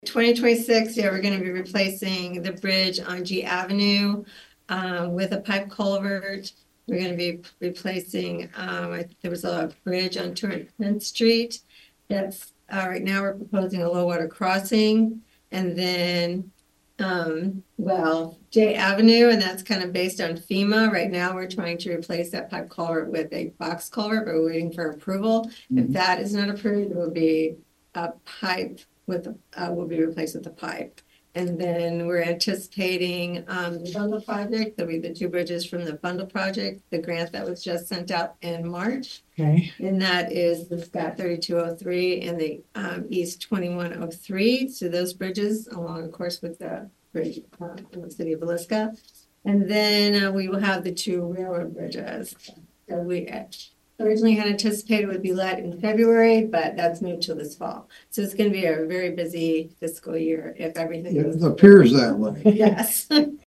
2026, yeah, we're gonna be replacing the bridge on G Avenue with a pipe culvert. We're gonna be replacing, there was a bridge on 210th Street. That's, right now we're proposing a low water crossing. And then, J Avenue, and that's kind of based on FEMA. Right now, we're trying to replace that pipe culvert with a box culvert, but we're waiting for approval. If that is not approved, it will be a pipe will be replaced with a pipe. And then we're anticipating the bundle project. There'll be the two bridges from the bundle project, the grant that was just sent out in March. Okay. And that is the Scott 3203 and the East 2103. So those bridges, along, of course, with the bridge in the city of Villisca. And then we will have the two railroad bridges. So we originally had anticipated would be let in February, but that's moved till this fall. So it's going to be a very busy fiscal year if everything It appears that way. Yes.